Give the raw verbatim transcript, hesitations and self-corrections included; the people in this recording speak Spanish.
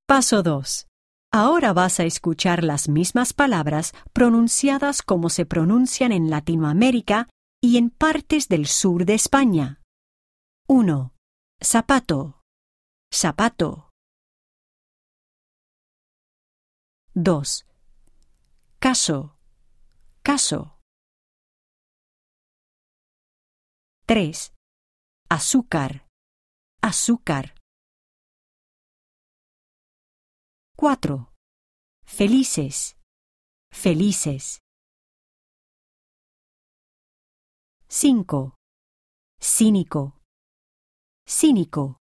Paso dos. Ahora vas a escuchar las mismas palabras pronunciadas como se pronuncian en Latinoamérica y en partes del sur de España. uno. Zapato. Zapato. dos. Caso. Caso. tres. Azúcar. Azúcar. cuatro. Felices. Felices. cinco. Cínico. Cínico.